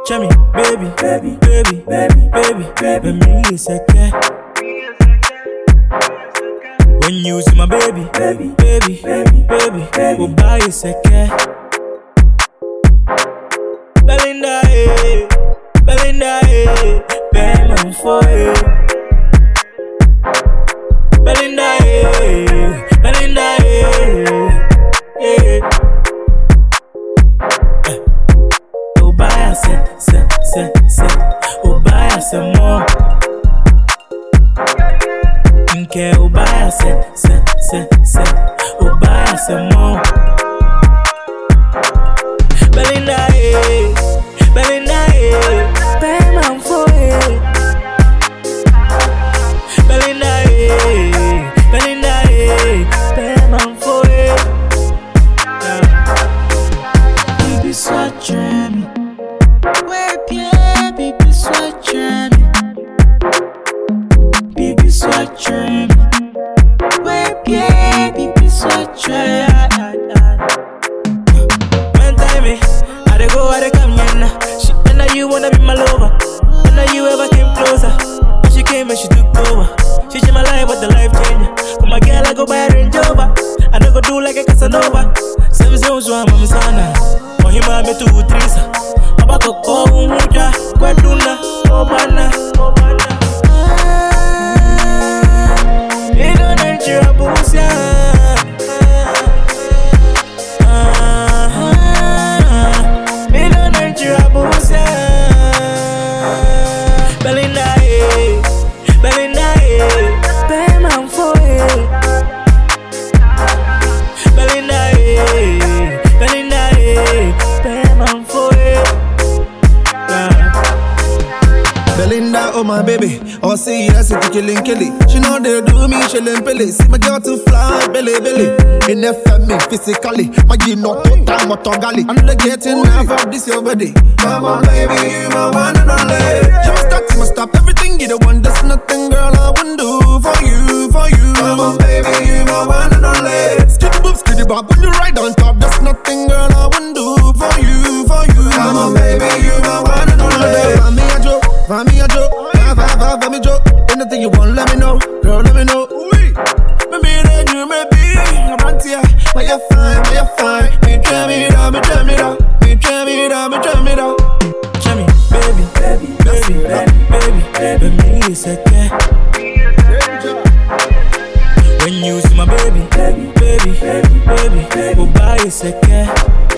Chami, baby, baby, baby, baby, baby, baby, me is a cat. When you see my baby, baby, baby, baby, baby, baby, buy is a cat. Belinda, Belinda, Belinda, for it. Belinda, Belinda, Obaya se, Obaya se more. Nke Obaya se, Obaya se more. Belinda, Belinda, payment for it. Belinda, Belinda, payment for it. Baby, swat me. Where Pierre, baby, swat me. Baby, swat me. Where Pierre, baby, swat me. She and you wanna be my lover. When you ever came closer, when she came and she took over. She changed my life with the life changer. For my girl, I go buy a Range Rover. I don't go do like a Casanova. Seven zones, one mama sana. Oh, he made me 2 3s. Abako ko umuja, kwaduna, obana, obana. You don't need your bullshit. Belinda, Belinda, payment for it. Belinda, Belinda, payment for it. Belinda, oh my baby, oh see yes it's killing killy. She know they do me chillin' pilly. See my girl to fly, belly belly. In me physically, my you not to time or togali. I'm not getting half of this your body. Come on baby, you my one and only. You must stop everything you don't want. There's nothing girl I wouldn't do for you, for you. Come on baby, you my one and only. Skitty boop, skitty bop, when you ride on top. There's nothing girl I wouldn't do for you, for you. Come on baby, you my one and only. Find me a joke, find me a joke. Find me a joke. Anything you want, let me know, girl, let me know. Maybe then you may be a man here, but you're fine, but you're fine. Me tell me down, me tell me down, me tell me down, me tell me down. Chami, baby, baby, baby, baby, baby, me is a cat. When you see my baby, baby, baby, baby, baby, Obaya is a cat.